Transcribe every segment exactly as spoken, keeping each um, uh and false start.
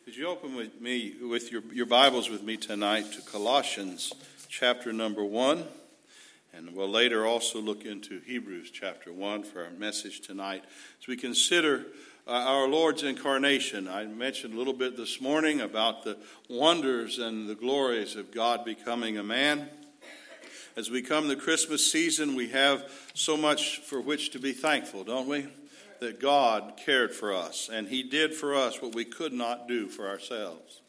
Could you open with me, with your, your Bibles with me tonight to Colossians chapter number one, and we'll later also look into Hebrews chapter one for our message tonight as we consider uh, our Lord's incarnation. I mentioned a little bit this morning about the wonders and the glories of God becoming a man. As we come to Christmas season, we have so much for which to be thankful, don't we? That God cared for us, and He did for us what we could not do for ourselves.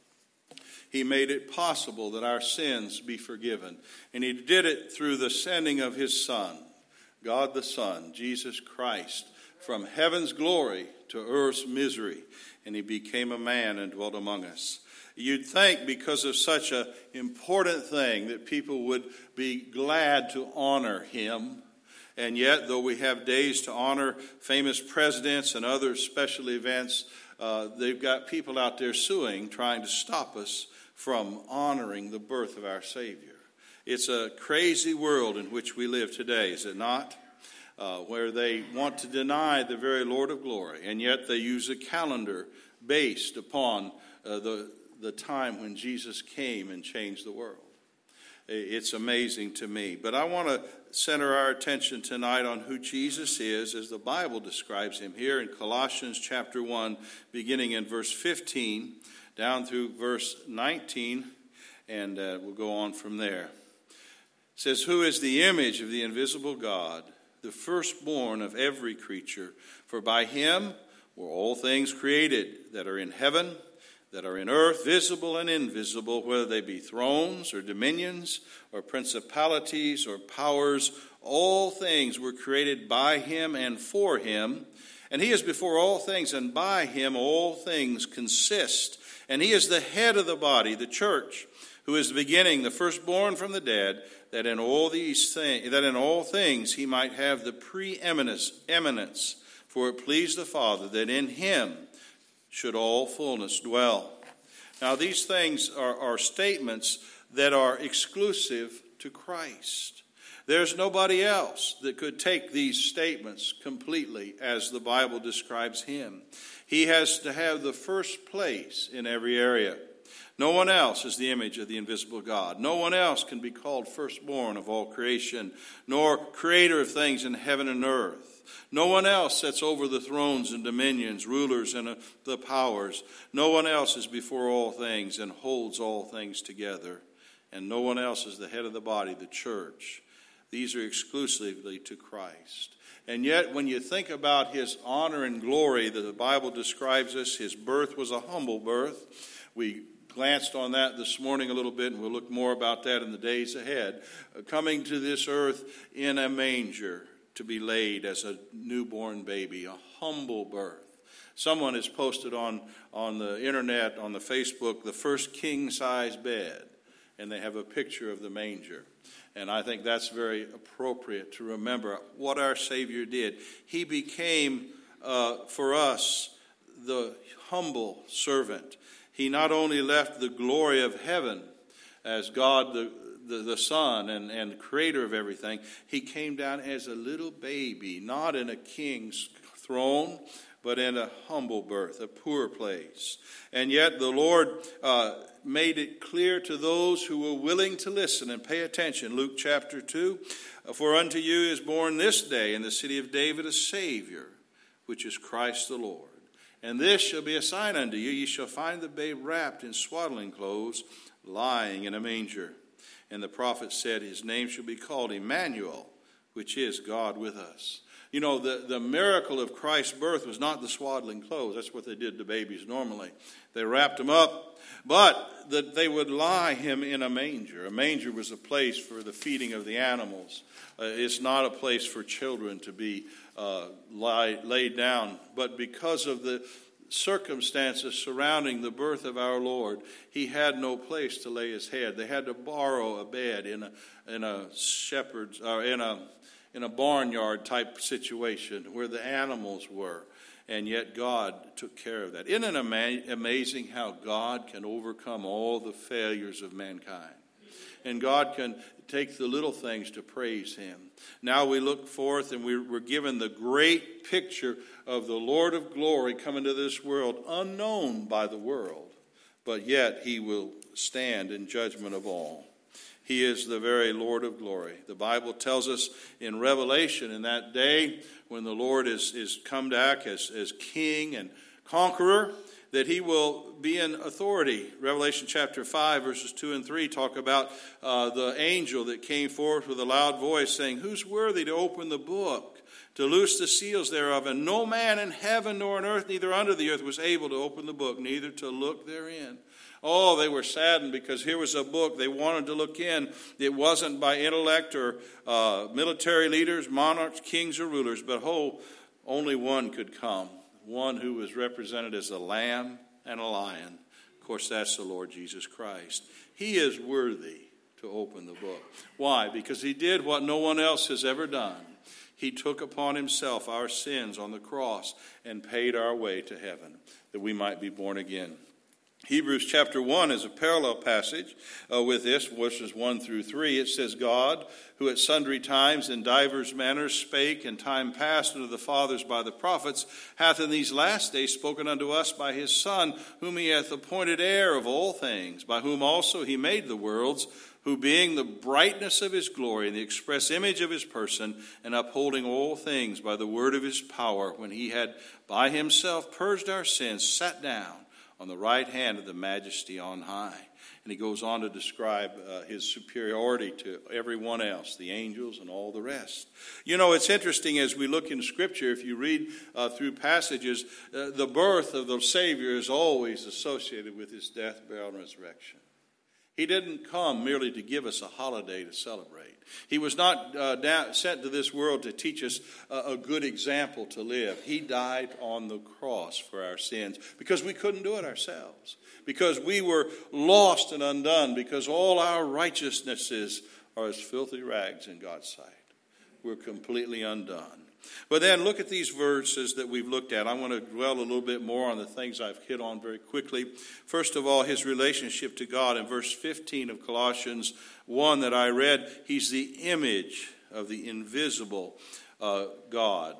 He made it possible that our sins be forgiven, and He did it through the sending of His Son, God the Son, Jesus Christ, from heaven's glory to earth's misery, and He became a man and dwelt among us. You'd think because of such an important thing that people would be glad to honor Him. And yet, though we have days to honor famous presidents and other special events, uh, they've got people out there suing, trying to stop us from honoring the birth of our Savior. It's a crazy world in which we live today, is it not? Uh, where they want to deny the very Lord of glory, and yet they use a calendar based upon uh, the, the time when Jesus came and changed the world. It's amazing to me. But I want to center our attention tonight on who Jesus is as the Bible describes Him here in Colossians chapter one, beginning in verse fifteen, down through verse nineteen, and uh, we'll go on from there. It says, "Who is the image of the invisible God, the firstborn of every creature? For by Him were all things created that are in heaven, that are in earth, visible and invisible, whether they be thrones or dominions or principalities or powers. All things were created by Him and for Him. And He is before all things, and by Him all things consist. And He is the head of the body, the church, who is the beginning, the firstborn from the dead, that in all these things, that in all things He might have the preeminence. Eminence. For it pleased the Father that in Him should all fullness dwell." Now, these things are, are statements that are exclusive to Christ. There's nobody else that could take these statements completely as the Bible describes Him. He has to have the first place in every area. No one else is the image of the invisible God. No one else can be called firstborn of all creation, nor creator of things in heaven and earth. No one else sits over the thrones and dominions, rulers and the powers. No one else is before all things and holds all things together. And no one else is the head of the body, the church. These are exclusively to Christ. And yet, when you think about His honor and glory that the Bible describes us, His birth was a humble birth. We glanced on that this morning a little bit, and we'll look more about that in the days ahead. Coming to this earth in a manger, to be laid as a newborn baby, a humble birth. Someone has posted on, on the internet, on the Facebook, the first king-size bed, and they have a picture of the manger. And I think that's very appropriate to remember what our Savior did. He became, uh, for us, the humble servant. He not only left the glory of heaven as God the The, the Son and, and creator of everything, He came down as a little baby, not in a king's throne, but in a humble birth, a poor place. And yet the Lord uh, made it clear to those who were willing to listen and pay attention. Luke chapter two, "For unto you is born this day in the city of David a Savior, which is Christ the Lord. And this shall be a sign unto you, ye shall find the babe wrapped in swaddling clothes, lying in a manger. And the prophet said, His name shall be called Emmanuel, which is God with us." You know, the, the miracle of Christ's birth was not the swaddling clothes. That's what they did to babies normally. They wrapped him up, but that they would lie him in a manger. A manger was a place for the feeding of the animals. Uh, it's not a place for children to be uh, lie, laid down. But because of the circumstances surrounding the birth of our Lord, He had no place to lay His head. They had to borrow a bed in a in a shepherd's or in a in a barnyard type situation where the animals were, and yet God took care of that. Isn't it ama- amazing how God can overcome all the failures of mankind? And God can take the little things to praise Him. Now we look forth and we're given the great picture of the Lord of glory coming to this world, unknown by the world. but yet he will stand in judgment of all. He is the very Lord of glory. The Bible tells us in Revelation, in that day when the Lord is, is come back as, as king and conqueror, that he will be in authority. Revelation chapter five, verses two and three talk about uh, the angel that came forth with a loud voice saying, "Who's worthy to open the book, to loose the seals thereof? And no man in heaven nor on earth, neither under the earth, was able to open the book, neither to look therein." Oh, they were saddened because here was a book they wanted to look in. It wasn't by intellect or uh, military leaders, monarchs, kings, or rulers, but oh, only one could come. One who was represented as a lamb and a lion. Of course, that's the Lord Jesus Christ. He is worthy to open the book. Why? Because he did what no one else has ever done. He took upon himself our sins on the cross and paid our way to heaven, that we might be born again. Hebrews chapter one is a parallel passage uh, with this, verses one through three. It says, "God, who at sundry times in divers manners spake in time past unto the fathers by the prophets, hath in these last days spoken unto us by his Son, whom he hath appointed heir of all things, by whom also he made the worlds, who being the brightness of his glory and the express image of his person, and upholding all things by the word of his power, when he had by himself purged our sins, sat down on the right hand of the majesty on high." And he goes on to describe uh, his superiority to everyone else, the angels and all the rest. You know, it's interesting as we look in Scripture, if you read uh, through passages, uh, the birth of the Savior is always associated with his death, burial, and resurrection. He didn't come merely to give us a holiday to celebrate. He was not uh, down, sent to this world to teach us a, a good example to live. He died on the cross for our sins because we couldn't do it ourselves, because we were lost and undone, because all our righteousnesses are as filthy rags in God's sight. We're completely undone. But then look at these verses that we've looked at. I want to dwell a little bit more on the things I've hit on very quickly. First of all, his relationship to God. In verse fifteen of Colossians one that I read, he's the image of the invisible uh, God.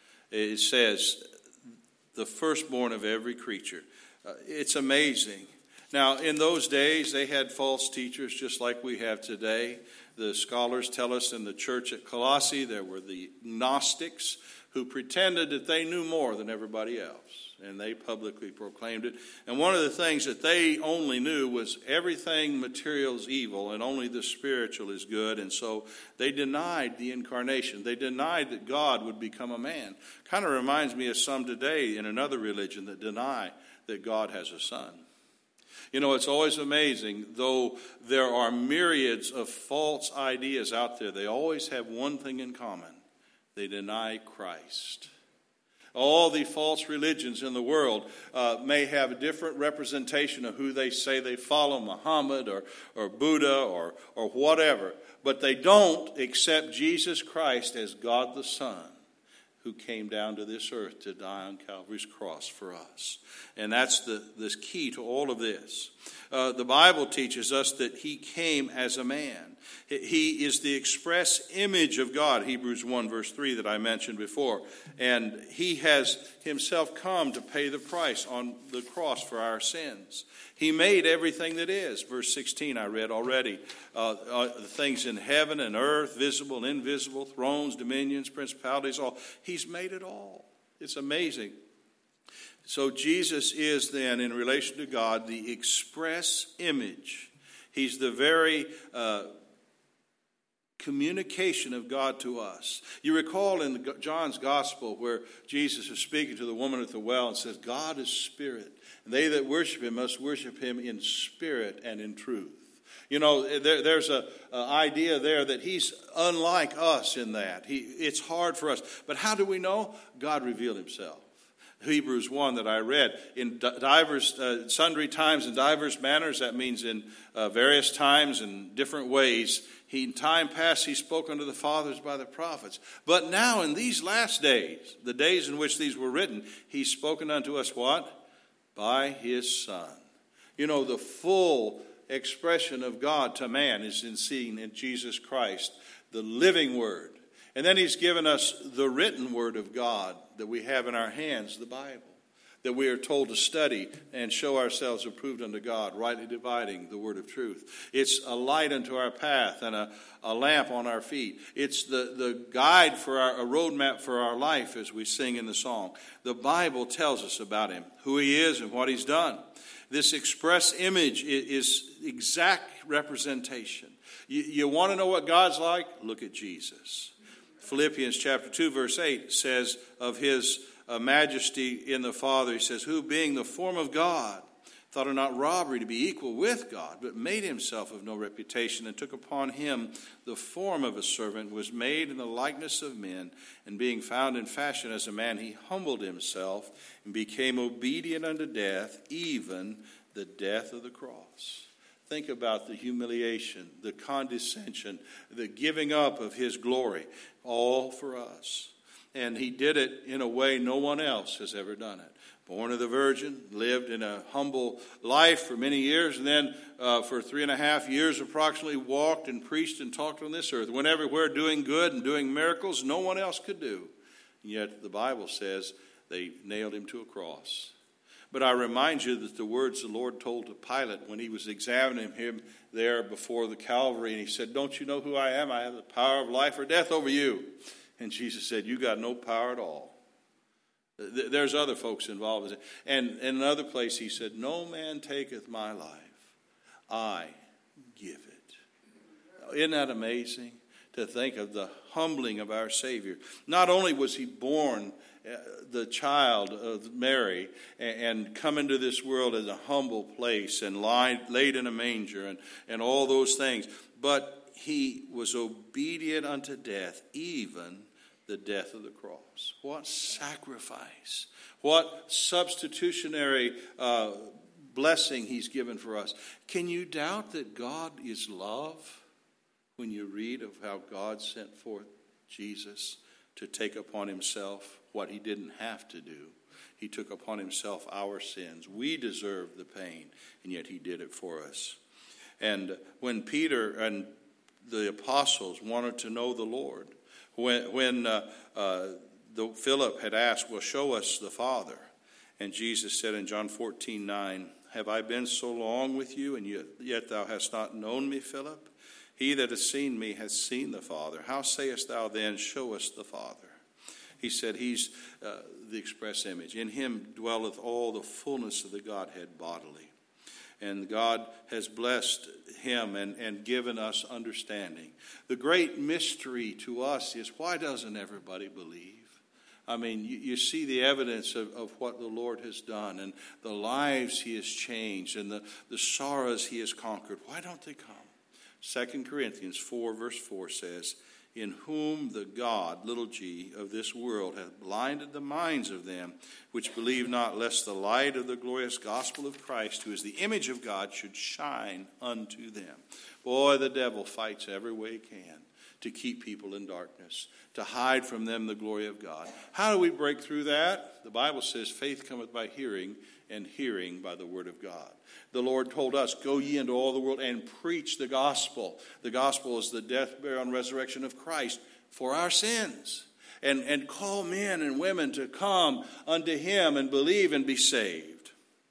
It says, the firstborn of every creature. Uh, it's amazing. Now, in those days, they had false teachers just like we have today. The scholars tell us in the church at Colossae, there were the Gnostics who pretended that they knew more than everybody else. And they publicly proclaimed it. And one of the things that they only knew was everything material is evil and only the spiritual is good. And so they denied the incarnation. They denied that God would become a man. Kind of reminds me of some today in another religion that deny that God has a son. You know, it's always amazing, though there are myriads of false ideas out there, they always have one thing in common. They deny Christ. All the false religions in the world uh, may have a different representation of who they say they follow, Muhammad or, or Buddha or, or whatever, but they don't accept Jesus Christ as God the Son, who came down to this earth to die on Calvary's cross for us. And that's the, the key to all of this. Uh, the Bible teaches us that he came as a man. He is the express image of God, Hebrews one verse three that I mentioned before. And he has himself come to pay the price on the cross for our sins. He made everything that is. Verse sixteen I read already. Uh, uh, the things in heaven and earth, visible and invisible, thrones, dominions, principalities, all. He's made it all. It's amazing. So Jesus is then, in relation to God, the express image. He's the very uh, communication of God to us. You recall in John's gospel where Jesus is speaking to the woman at the well and says, God is spirit, and they that worship him must worship him in spirit and in truth. You know, there, there's an idea there that he's unlike us in that. He, it's hard for us. But how do we know? God revealed himself. Hebrews one that I read, in divers, uh, sundry times and divers manners, that means in uh, various times and different ways. He, in time past, he spoke unto the fathers by the prophets. But now in these last days, the days in which these were written, he's spoken unto us what? By his Son. You know, the full expression of God to man is seen in Jesus Christ, the living Word. And then he's given us the written Word of God that we have in our hands, the Bible. that we are told to study and show ourselves approved unto God, rightly dividing the word of truth. It's a light unto our path and a, a lamp on our feet. It's the, the guide for our, a roadmap for our life, as we sing in the song. The Bible tells us about him, who he is and what he's done. This express image is exact representation. You, you want to know what God's like? Look at Jesus. Philippians chapter two, verse eight says of his uh, majesty in the Father, he says, who being the form of God, thought it not robbery to be equal with God, but made himself of no reputation, and took upon him the form of a servant, was made in the likeness of men, and being found in fashion as a man, he humbled himself and became obedient unto death, even the death of the cross. Think about the humiliation, the condescension, the giving up of his glory, all for us. And he did it in a way no one else has ever done it. Born of the Virgin, lived in a humble life for many years, and then uh, for three and a half years approximately walked and preached and talked on this earth. Went everywhere doing good and doing miracles no one else could do. And yet the Bible says they nailed him to a cross. But I remind you that the words the Lord told to Pilate when he was examining him there before the Calvary, and he said, don't you know who I am? I have the power of life or death over you. And Jesus said, you got no power at all. There's other folks involved. And in another place he said, no man taketh my life, I give it. Isn't that amazing to think of the humbling of our Savior? Not only was he born the child of Mary and come into this world as a humble place and laid in a manger and, and all those things, but he was obedient unto death, even the death of the cross. What sacrifice. What substitutionary uh, blessing he's given for us. Can you doubt that God is love when you read of how God sent forth Jesus to take upon himself what he didn't have to do? He took upon himself our sins. We deserve the pain, and yet he did it for us. And when Peter and the apostles wanted to know the Lord, When, when uh, uh, the, Philip had asked, well, show us the Father. And Jesus said in John fourteen nine, have I been so long with you, and yet, yet thou hast not known me, Philip? He that has seen me has seen the Father. How sayest thou then, show us the Father? He said he's uh, the express image. In him dwelleth all the fullness of the Godhead bodily. And God has blessed him and, and given us understanding. The great mystery to us is, why doesn't everybody believe? I mean, you, you see the evidence of, of what the Lord has done and the lives he has changed and the, the sorrows he has conquered. Why don't they come? Second Corinthians four verse four says, in whom the God, little g, of this world hath blinded the minds of them which believe not, lest the light of the glorious gospel of Christ, who is the image of God, should shine unto them. Boy, the devil fights every way he can to keep people in darkness, to hide from them the glory of God. How do we break through that? The Bible says faith cometh by hearing, and hearing by the word of God. The Lord told us, go ye into all the world and preach the gospel. The gospel is the death, burial, and resurrection of Christ for our sins. And, and call men and women to come unto him and believe and be saved.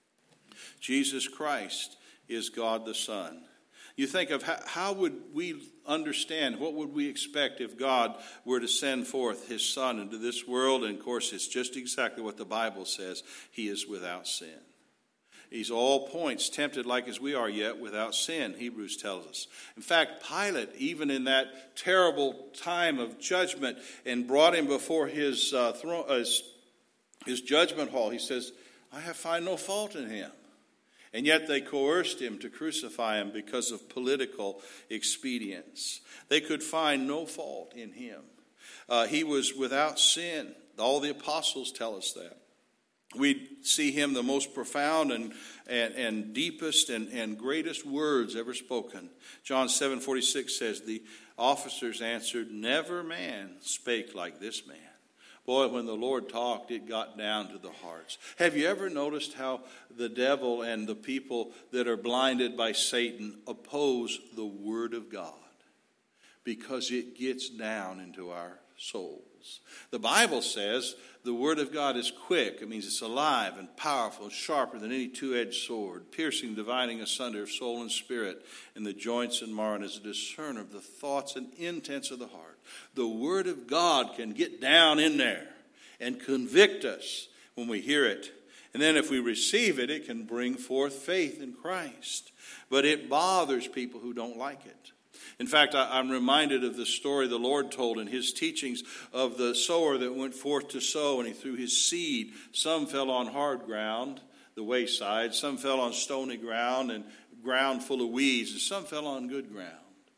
Jesus Christ is God the Son. You think of how, how would we understand, what would we expect if God were to send forth his Son into this world? And of course, it's just exactly what the Bible says. He is without sin. He's all points tempted like as we are, yet without sin, Hebrews tells us. In fact, Pilate, even in that terrible time of judgment, and brought him before his, uh, throne, uh, his, his judgment hall, he says, I have found no fault in him. And yet they coerced him to crucify him because of political expedience. They could find no fault in him. Uh, he was without sin. All the apostles tell us that. We see him the most profound and, and, and deepest and, and greatest words ever spoken. John seven forty-six says, the officers answered, never man spake like this man. Boy, when the Lord talked, it got down to the hearts. Have you ever noticed how the devil and the people that are blinded by Satan oppose the word of God? Because it gets down into our souls. souls. The Bible says the Word of God is quick. It means it's alive and powerful and sharper than any two-edged sword, piercing, dividing asunder of soul and spirit, and the joints and marrow, and is a discerner of the thoughts and intents of the heart. The Word of God can get down in there and convict us when we hear it. And then if we receive it, it can bring forth faith in Christ. But it bothers people who don't like it. In fact, I'm reminded of the story the Lord told in his teachings of the sower that went forth to sow, and he threw his seed. Some fell on hard ground, the wayside. Some fell on stony ground and ground full of weeds. And some fell on good ground.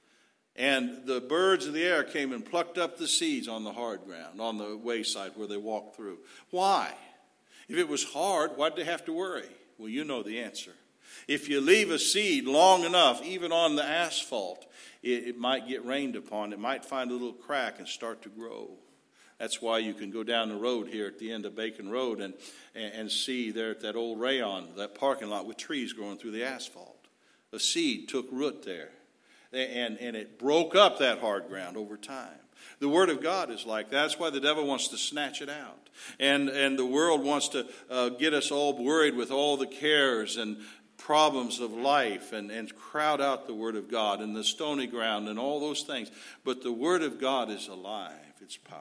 And the birds of the air came and plucked up the seeds on the hard ground, on the wayside where they walked through. Why? If it was hard, why'd they have to worry? Well, you know the answer. If you leave a seed long enough, even on the asphalt, it, it might get rained upon. It might find a little crack and start to grow. That's why you can go down the road here at the end of Bacon Road and, and, and see there at that old rayon, that parking lot with trees growing through the asphalt. A seed took root there, and, and it broke up that hard ground over time. The Word of God is like that. That's why the devil wants to snatch it out. And, and the world wants to uh, get us all worried with all the cares and problems of life and, and crowd out the Word of God and the stony ground and all those things. But the Word of God is alive. It's powerful.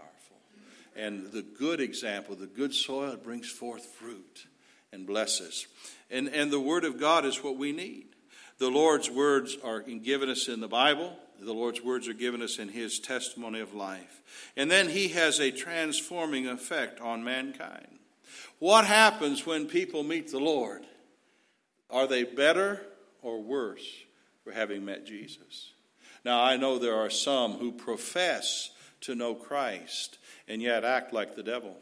And the good example, the good soil, it brings forth fruit and blesses. And, and the Word of God is what we need. The Lord's words are given us in the Bible. The Lord's words are given us in his testimony of life. And then he has a transforming effect on mankind. What happens when people meet the Lord? Are they better or worse for having met Jesus? Now, I know there are some who profess to know Christ and yet act like the devil.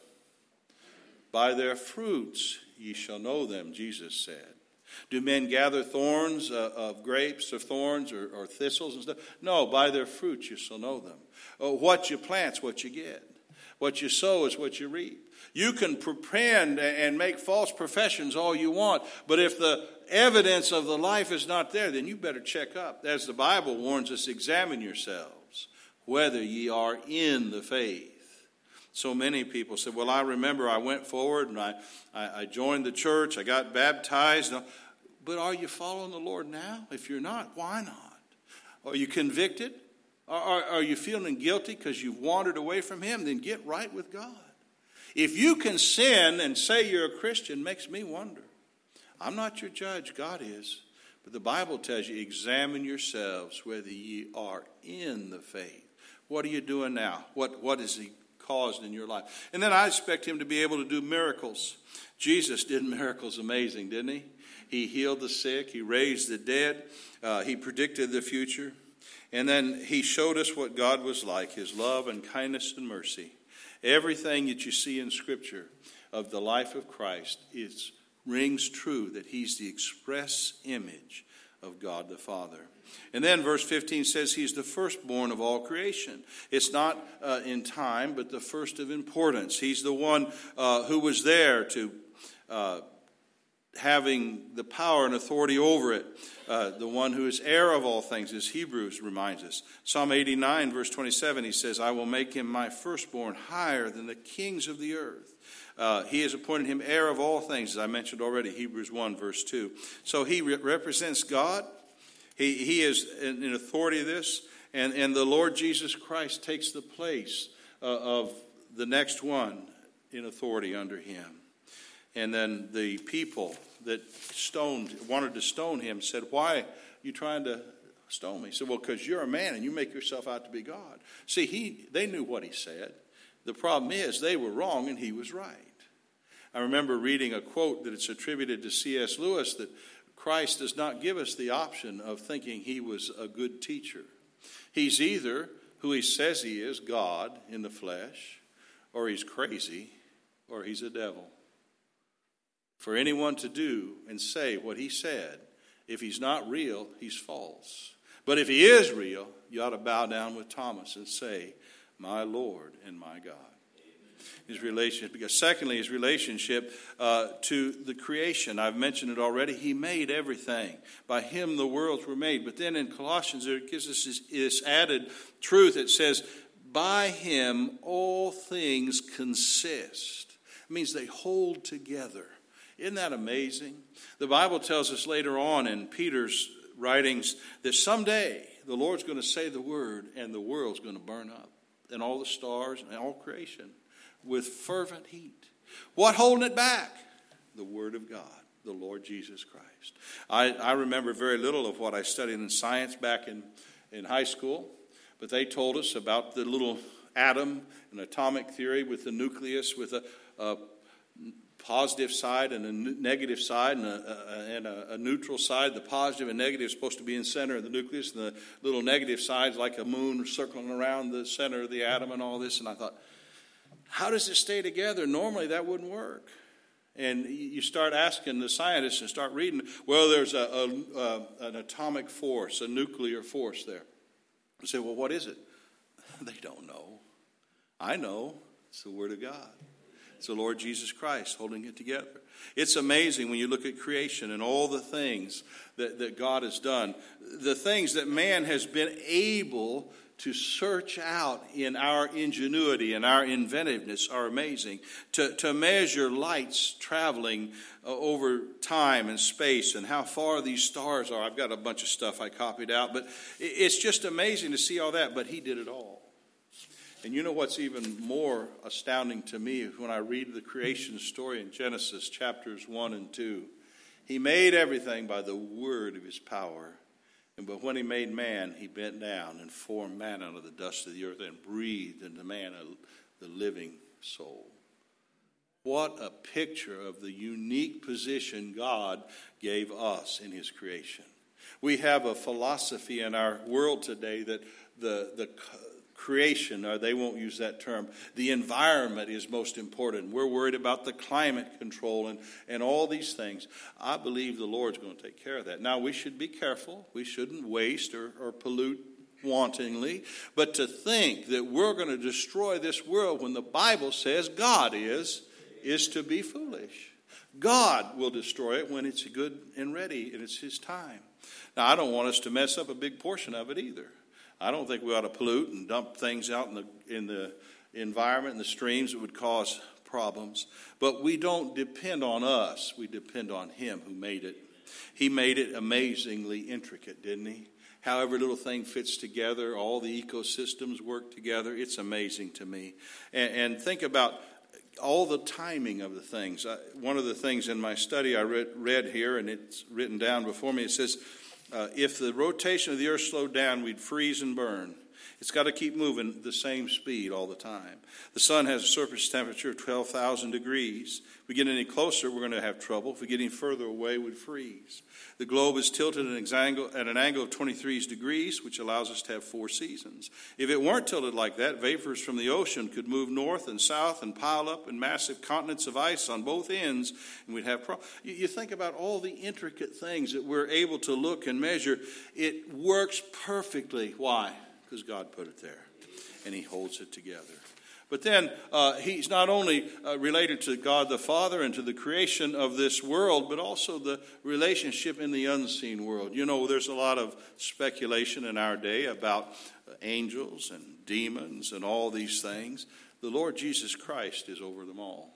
By their fruits ye shall know them, Jesus said. Do men gather thorns uh, of grapes or thorns or, or thistles and stuff? No, by their fruits you shall know them. Uh, what you plant's what you get. What you sow is what you reap. You can pretend and make false professions all you want, but if the evidence of the life is not there, then you better check up. As the Bible warns us, examine yourselves whether ye are in the faith. So many people say, well, I remember I went forward and I, I, I joined the church, I got baptized. But are you following the Lord now? If you're not, why not? Are you convicted? Are, are, are you feeling guilty because you've wandered away from him? Then get right with God. If you can sin and say you're a Christian, makes me wonder. I'm not your judge, God is. But the Bible tells you, examine yourselves whether ye are in the faith. What are you doing now? What, what is he caused in your life? And then I expect him to be able to do miracles. Jesus did miracles amazing, didn't he? He healed the sick. He raised the dead. Uh, he predicted the future. And then he showed us what God was like, his love and kindness and mercy. Everything that you see in Scripture of the life of Christ is, rings true that he's the express image of God the Father. And then verse fifteen says he's the firstborn of all creation. It's not uh, in time, but the first of importance. He's the one uh, who was there to uh, having the power and authority over it. Uh, the one who is heir of all things, as Hebrews reminds us. Psalm eighty-nine, verse twenty-seven, he says, I will make him my firstborn higher than the kings of the earth. Uh, he has appointed him heir of all things, as I mentioned already, Hebrews one, verse two. So he re- represents God. He, he is in, in authority of this. And, and the Lord Jesus Christ takes the place uh, of the next one in authority under him. And then the people that stoned, wanted to stone him said, why are you trying to stone me? He said, well, because you're a man and you make yourself out to be God. See, he they knew what he said. The problem is they were wrong and he was right. I remember reading a quote that it's attributed to C S Lewis that Christ does not give us the option of thinking he was a good teacher. He's either who he says he is, God in the flesh, or he's crazy, or he's a devil. For anyone to do and say what he said, if he's not real, he's false. But if he is real, you ought to bow down with Thomas and say, my Lord and my God. His relationship, because secondly, his relationship uh, to the creation. I've mentioned it already. He made everything. By him the worlds were made. But then in Colossians, it gives us this, this added truth. It says, by him all things consist. It means they hold together. Isn't that amazing? The Bible tells us later on in Peter's writings that someday the Lord's going to say the word and the world's going to burn up, and all the stars and all creation with fervent heat. What holding it back? The Word of God, the Lord Jesus Christ. I, I remember very little of what I studied in science back in, in high school, but they told us about the little atom and atomic theory with the nucleus, with a, a positive side and a negative side and, a, a, and a, a neutral side. The positive and negative is supposed to be in the center of the nucleus, and the little negative side is like a moon circling around the center of the atom and all this. And I thought, how does it stay together? Normally that wouldn't work. And you start asking the scientists and start reading, well, there's a, a, a, an atomic force, a nuclear force there. You say, well, what is it? They don't know. I know. It's the Word of God. It's the Lord Jesus Christ holding it together. It's amazing when you look at creation and all the things that, that God has done. The things that man has been able to search out in our ingenuity and our inventiveness are amazing. To, to measure lights traveling uh, over time and space and how far these stars are. I've got a bunch of stuff I copied out, but it's just amazing to see all that. But he did it all. And you know what's even more astounding to me when I read the creation story in Genesis chapters one and two. He made everything by the word of his power. But when he made man, he bent down and formed man out of the dust of the earth and breathed into man a, the living soul. What a picture of the unique position God gave us in his creation. We have a philosophy in our world today that the, the creation, or they won't use that term, the environment is most important. We're worried about the climate control and, and all these things. I believe the Lord's going to take care of that. Now, we should be careful. We shouldn't waste or, or pollute wantonly. But to think that we're going to destroy this world when the Bible says God is, is to be foolish. God will destroy it when it's good and ready and it's his time. Now, I don't want us to mess up a big portion of it either. I don't think we ought to pollute and dump things out in the in the environment and the streams that would cause problems. But we don't depend on us. We depend on him who made it. He made it amazingly intricate, didn't he? How every little thing fits together, all the ecosystems work together. It's amazing to me. And, and think about all the timing of the things. I, one of the things in my study I read, read here, and it's written down before me, it says, Uh, if the rotation of the earth slowed down, we'd freeze and burn. It's got to keep moving the same speed all the time. The sun has a surface temperature of twelve thousand degrees. If we get any closer, we're going to have trouble. If we get any further away, we'd freeze. The globe is tilted at an angle, at an angle of twenty-three degrees, which allows us to have four seasons. If it weren't tilted like that, vapors from the ocean could move north and south and pile up in massive continents of ice on both ends, and we'd have problems. You, you think about all the intricate things that we're able to look and measure. It works perfectly. Why? Because God put it there, and he holds it together. But then uh, he's not only uh, related to God the Father and to the creation of this world, but also the relationship in the unseen world. You know, there's a lot of speculation in our day about angels and demons and all these things. The Lord Jesus Christ is over them all.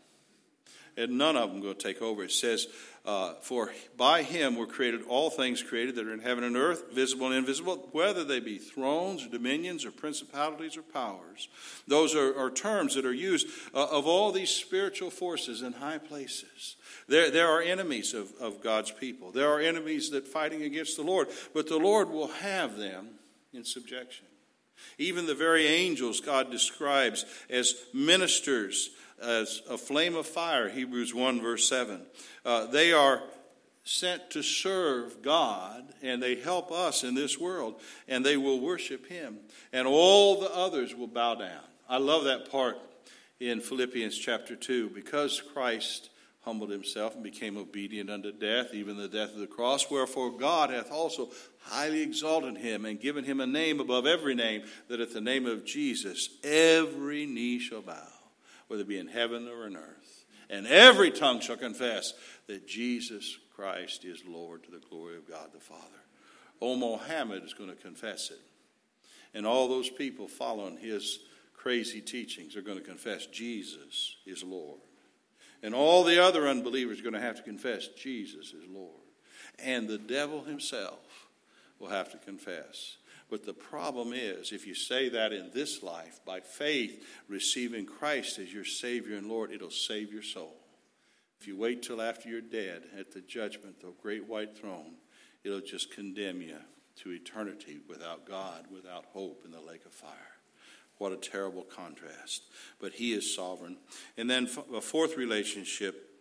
And none of them going to take over. It says, uh, for by him were created all things created that are in heaven and earth, visible and invisible, whether they be thrones or dominions or principalities or powers. Those are, are terms that are used uh, of all these spiritual forces in high places. There, there are enemies of, of God's people. There are enemies that fighting against the Lord. But the Lord will have them in subjection. Even the very angels God describes as ministers, as a flame of fire, Hebrews one verse seven. Uh, they are sent to serve God, and they help us in this world, and they will worship him, and all the others will bow down. I love that part in Philippians chapter two. Because Christ humbled himself and became obedient unto death, even the death of the cross, wherefore God hath also highly exalted him and given him a name above every name, that at the name of Jesus every knee shall bow, whether it be in heaven or in earth. And every tongue shall confess that Jesus Christ is Lord, to the glory of God the Father. Old Mohammed is going to confess it. And all those people following his crazy teachings are going to confess Jesus is Lord. And all the other unbelievers are going to have to confess Jesus is Lord. And the devil himself will have to confess. But the problem is, if you say that in this life, by faith, receiving Christ as your Savior and Lord, it'll save your soul. If you wait till after you're dead at the judgment, the great white throne, it'll just condemn you to eternity without God, without hope in the lake of fire. What a terrible contrast. But he is sovereign. And then a fourth relationship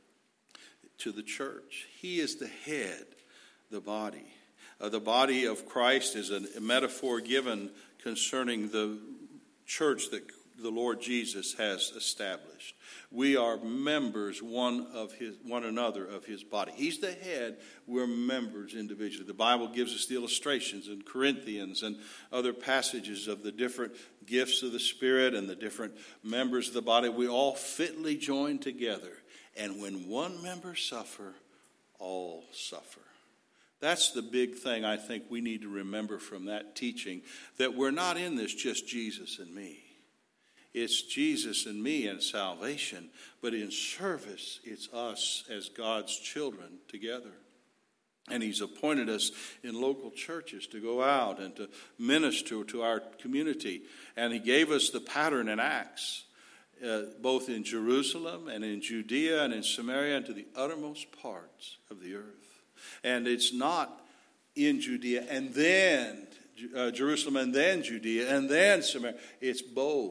to the church. He is the head, the body. Uh, the body of Christ is a, a metaphor given concerning the church that the Lord Jesus has established. We are members one of his, one another of his body. He's the head. We're members individually. The Bible gives us the illustrations in Corinthians and other passages of the different gifts of the Spirit and the different members of the body. We all fitly join together. And when one member suffer, all suffer. That's the big thing I think we need to remember from that teaching, that we're not in this just Jesus and me. It's Jesus and me and salvation, but in service, it's us as God's children together. And he's appointed us in local churches to go out and to minister to our community. And he gave us the pattern in Acts, uh, both in Jerusalem and in Judea and in Samaria and to the uttermost parts of the earth. And it's not in Judea and then uh, Jerusalem and then Judea and then Samaria. It's both.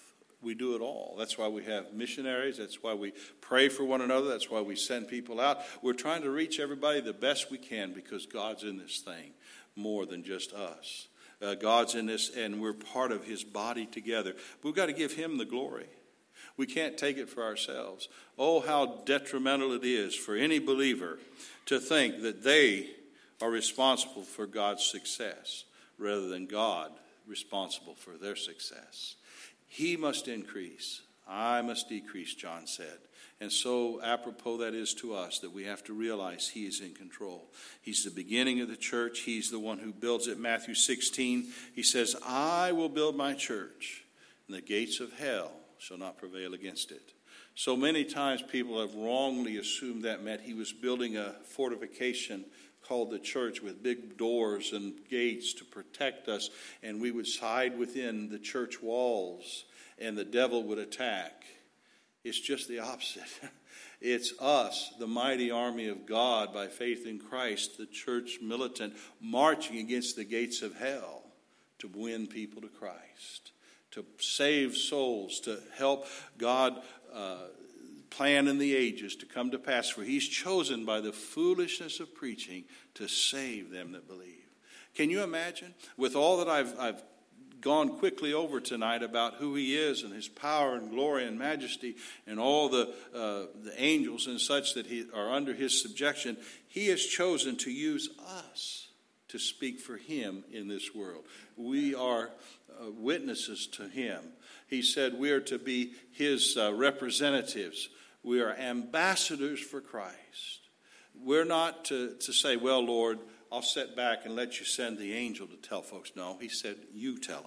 We do it all. That's why we have missionaries. That's why we pray for one another. That's why we send people out. We're trying to reach everybody the best we can because God's in this thing more than just us. Uh, God's in this, and we're part of his body together. But we've got to give him the glory. We can't take it for ourselves. Oh, how detrimental it is for any believer to think that they are responsible for God's success rather than God responsible for their success. He must increase. I must decrease, John said. And so apropos that is to us, that we have to realize he is in control. He's the beginning of the church. He's the one who builds it. Matthew sixteen, he says, I will build my church, and the gates of hell shall not prevail against it. So many times people have wrongly assumed that meant he was building a fortification called the church with big doors and gates to protect us, and we would hide within the church walls and the devil would attack. It's just the opposite. It's us, the mighty army of God by faith in Christ, the church militant, marching against the gates of hell to win people to Christ, to save souls, to help God uh, plan in the ages to come to pass, for he's chosen by the foolishness of preaching to save them that believe. Can you imagine? With all that I've, I've gone quickly over tonight about who he is and his power and glory and majesty and all the, uh, the angels and such that he, are under his subjection, he has chosen to use us to speak for him in this world. We are uh, witnesses to him. He said we are to be his uh, representatives. We are ambassadors for Christ. We're not to, to say, well, Lord, I'll sit back and let you send the angel to tell folks. No, he said, you tell them.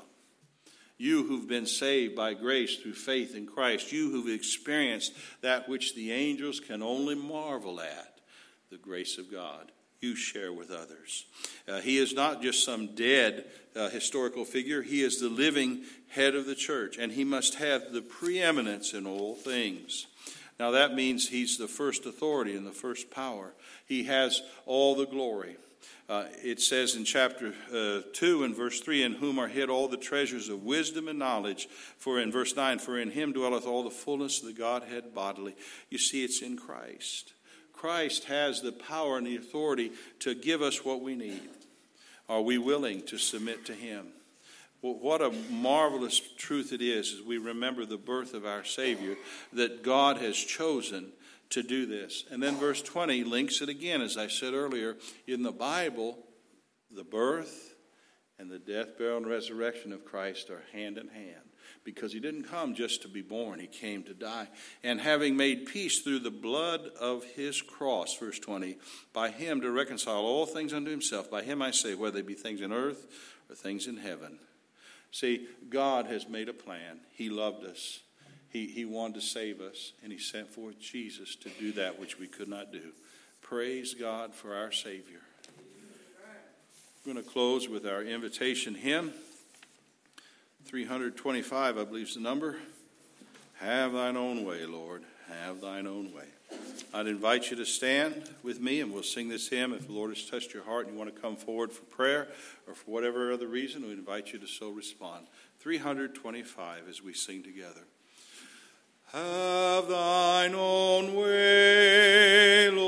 You who've been saved by grace through faith in Christ, you who've experienced that which the angels can only marvel at, the grace of God, you share with others. Uh, he is not just some dead uh, historical figure. He is the living head of the church, and he must have the preeminence in all things. Now that means he's the first authority and the first power. He has all the glory. Uh, it says in chapter uh, two and verse three, in whom are hid all the treasures of wisdom and knowledge. For in verse nine, for in him dwelleth all the fullness of the Godhead bodily. You see, it's in Christ. Christ has the power and the authority to give us what we need. Are we willing to submit to him? Well, what a marvelous truth it is as we remember the birth of our Savior, that God has chosen to do this. And then verse twenty links it again, as I said earlier. In the Bible, the birth and the death, burial, and resurrection of Christ are hand in hand. Because he didn't come just to be born, he came to die. And having made peace through the blood of his cross, verse twenty, by him to reconcile all things unto himself. By him I say, whether they be things in earth or things in heaven. See, God has made a plan. He loved us. He, he wanted to save us, and he sent forth Jesus to do that which we could not do. Praise God for our Savior. We're going to close with our invitation hymn. three twenty-five, I believe, is the number. Have thine own way, Lord. Have thine own way. I'd invite you to stand with me, and we'll sing this hymn. If the Lord has touched your heart and you want to come forward for prayer or for whatever other reason, we invite you to so respond. three twenty-five as we sing together. Have thine own way, Lord.